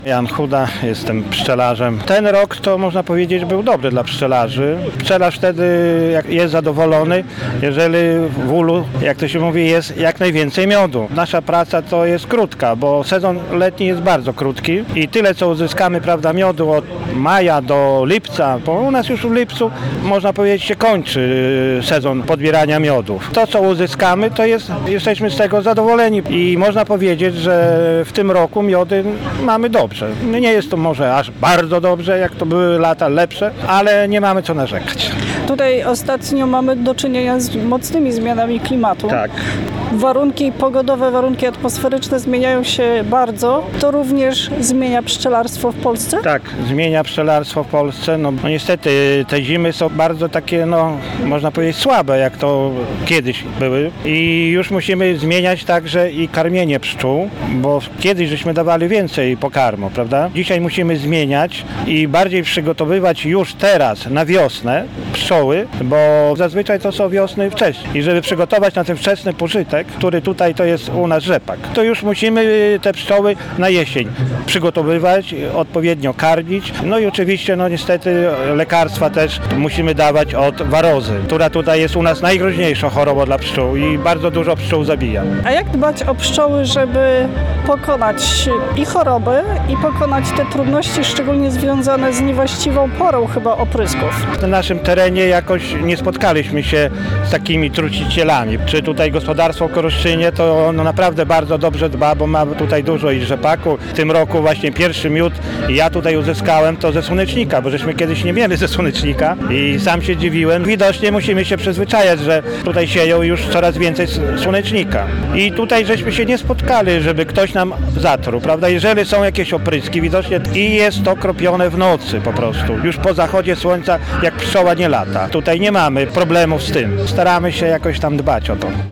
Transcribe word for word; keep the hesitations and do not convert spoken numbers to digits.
Jan Chuda, jestem pszczelarzem. Ten rok to można powiedzieć był dobry dla pszczelarzy. Pszczelarz wtedy jak jest zadowolony, jeżeli w ulu, jak to się mówi, jest jak najwięcej miodu. Nasza praca to jest krótka, bo sezon letni jest bardzo krótki i tyle co uzyskamy, prawda, miodu od maja do lipca, bo u nas już w lipcu można powiedzieć się kończy sezon podbierania miodów. To co uzyskamy, to jest, jesteśmy z tego zadowoleni i można powiedzieć, że w tym roku miody mamy dobrze. Nie jest to może aż bardzo dobrze, jak to były lata lepsze, ale nie mamy co narzekać. Tutaj ostatnio mamy do czynienia z mocnymi zmianami klimatu. Tak. Warunki pogodowe, warunki atmosferyczne zmieniają się bardzo. To również zmienia pszczelarstwo w Polsce? Tak, zmienia pszczelarstwo w Polsce. No, no niestety te zimy są bardzo takie, no można powiedzieć słabe, jak to kiedyś były. I już musimy zmieniać także i karmienie pszczół, bo kiedyś żeśmy dawali więcej pokarmu, prawda? Dzisiaj musimy zmieniać i bardziej przygotowywać już teraz na wiosnę pszczoły, bo zazwyczaj to są wiosny wcześniej. I żeby przygotować na ten wczesny pożytek, który tutaj to jest u nas rzepak, to już musimy te pszczoły na jesień przygotowywać, odpowiednio karmić. No i oczywiście, no niestety lekarstwa też musimy dawać od warozy, która tutaj jest u nas najgroźniejszą chorobą dla pszczół i bardzo dużo pszczół zabija. A jak dbać o pszczoły, żeby pokonać i choroby, i pokonać te trudności, szczególnie związane z niewłaściwą porą chyba oprysków? Na naszym terenie jakoś nie spotkaliśmy się z takimi trucicielami. Czy tutaj gospodarstwo w Koroszczynie to ono naprawdę bardzo dobrze dba, bo ma tutaj dużo i rzepaku. W tym roku właśnie pierwszy miód ja tutaj uzyskałem to ze słonecznika, bo żeśmy kiedyś nie mieli ze słonecznika i sam się dziwiłem. Widocznie musimy się przyzwyczajać, że tutaj sieją już coraz więcej słonecznika. I tutaj żeśmy się nie spotkali, żeby ktoś nam zatruł, prawda? Jeżeli są jakieś opryski, widocznie i jest to kropione w nocy po prostu. Już po zachodzie słońca, jak pszczoła nie lata. Tutaj nie mamy problemów z tym. Staramy się jakoś tam dbać o to.